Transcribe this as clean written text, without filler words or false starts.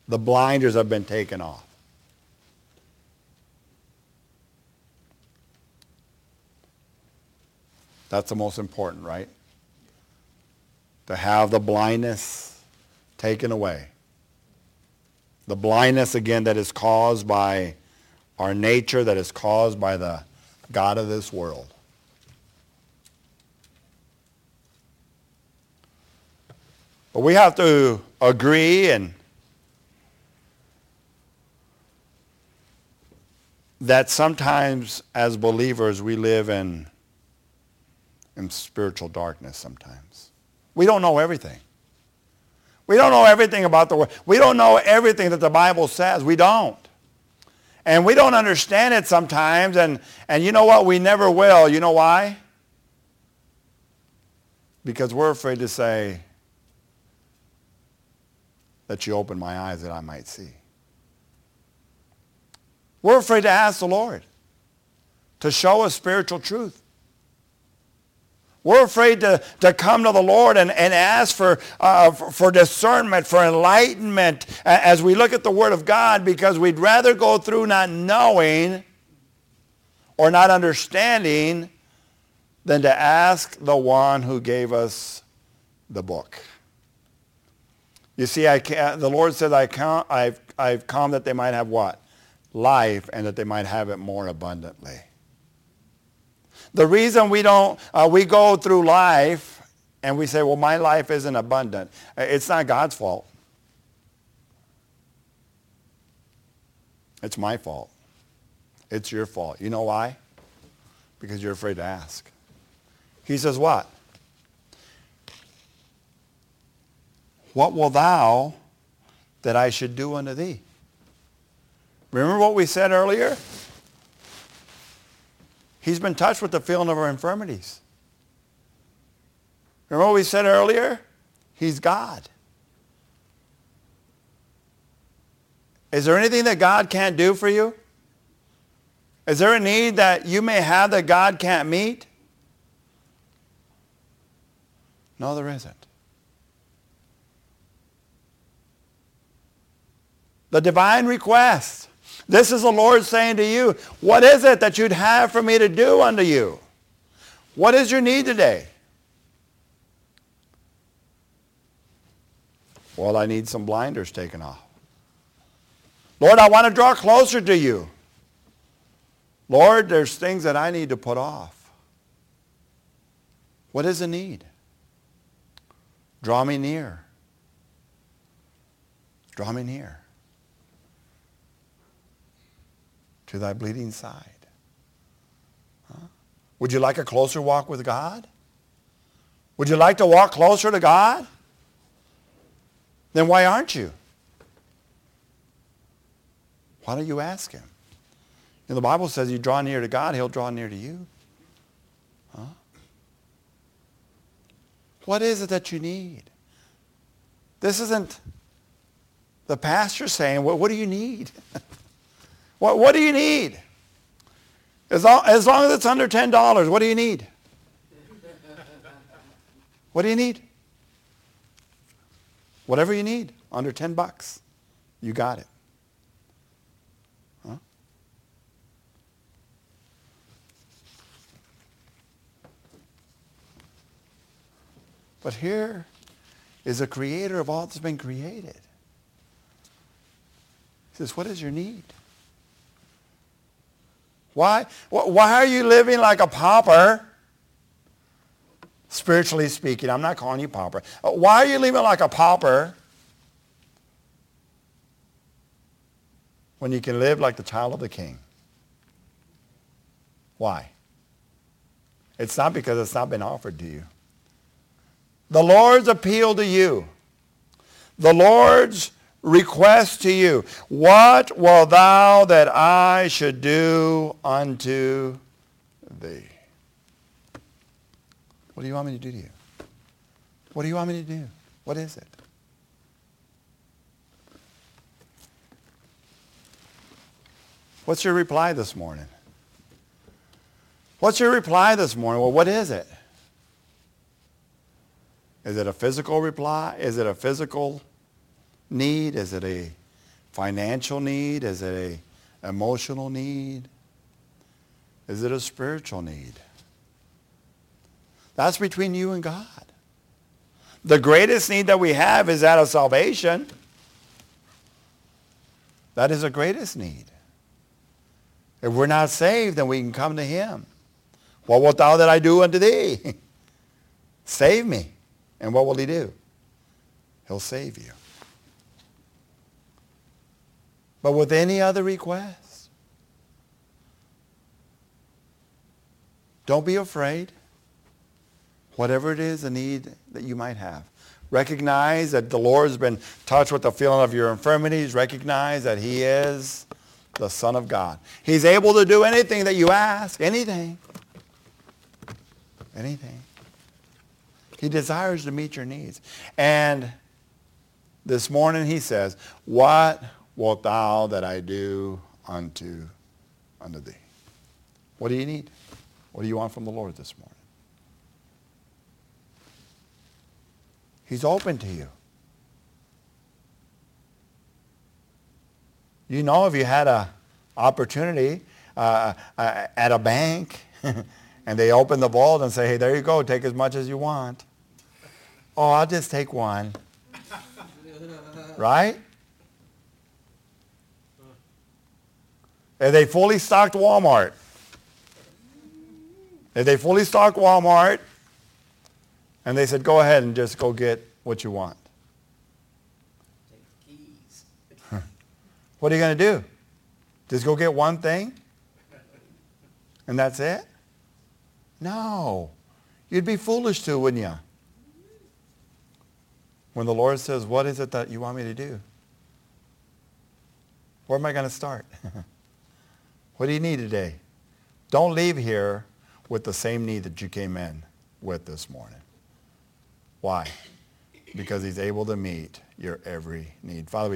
The blinders have been taken off. That's the most important, right? To have the blindness taken away. The blindness, again, that is caused by our nature, that is caused by the god of this world. But we have to agree and that sometimes as believers we live in spiritual darkness sometimes. We don't know everything. We don't know everything about the world. We don't know everything that the Bible says. We don't. And we don't understand it sometimes. And you know what? We never will. You know why? Because we're afraid to say that you open my eyes that I might see. We're afraid to ask the Lord to show us spiritual truth. We're afraid to come to the Lord and ask for discernment, for enlightenment as we look at the Word of God, because we'd rather go through not knowing or not understanding than to ask the one who gave us the book. You see, the Lord said, I've come that they might have what? Life, and that they might have it more abundantly. The reason we go through life and we say, well, my life isn't abundant. It's not God's fault. It's my fault. It's your fault. You know why? Because you're afraid to ask. He says what? What will thou that I should do unto thee? Remember what we said earlier? He's been touched with the feeling of our infirmities. Remember what we said earlier? He's God. Is there anything that God can't do for you? Is there a need that you may have that God can't meet? No, there isn't. The divine request. This is the Lord saying to you, what is it that you'd have for me to do unto you? What is your need today? Well, I need some blinders taken off. Lord, I want to draw closer to you. Lord, there's things that I need to put off. What is the need? Draw me near. Draw me near to thy bleeding side. Huh? Would you like a closer walk with God? Would you like to walk closer to God? Then why aren't you? Why don't you ask him? And the Bible says you draw near to God, he'll draw near to you. Huh? What is it that you need? This isn't the pastor saying, what do you need? What do you need? As long as it's under $10, what do you need? What do you need? Whatever you need, under $10, you got it. Huh? But here is the creator of all that's been created. He says, what is your need? Why are you living like a pauper? Spiritually speaking, I'm not calling you pauper. Why are you living like a pauper when you can live like the child of the King? Why? It's not because it's not been offered to you. The Lord's appeal to you. The Lord's request to you. What will thou that I should do unto thee? What do you want me to do to you? What do you want me to do? What is it? What's your reply this morning? What's your reply this morning? Well, what is it? Is it a physical reply? Is it a physical need? Is it a financial need? Is it an emotional need? Is it a spiritual need? That's between you and God. The greatest need that we have is that of salvation. That is the greatest need. If we're not saved, then we can come to him. What wilt thou that I do unto thee? Save me. And what will he do? He'll save you. But with any other request, don't be afraid. Whatever it is, the need that you might have. Recognize that the Lord has been touched with the feeling of your infirmities. Recognize that he is the Son of God. He's able to do anything that you ask. Anything. Anything. He desires to meet your needs. And this morning he says, what wilt thou that I do unto thee? What do you need? What do you want from the Lord this morning? He's open to you. You know, if you had an opportunity at a bank and they open the vault and say, hey, there you go, take as much as you want. Oh, I'll just take one. Right? If they fully stocked Walmart, and they said, go ahead and just go get what you want. Take the keys. What are you going to do? Just go get one thing? And that's it? No. You'd be foolish to, wouldn't you? When the Lord says, what is it that you want me to do? Where am I going to start? What do you need today? Don't leave here with the same need that you came in with this morning. Why? Because he's able to meet your every need. Father, we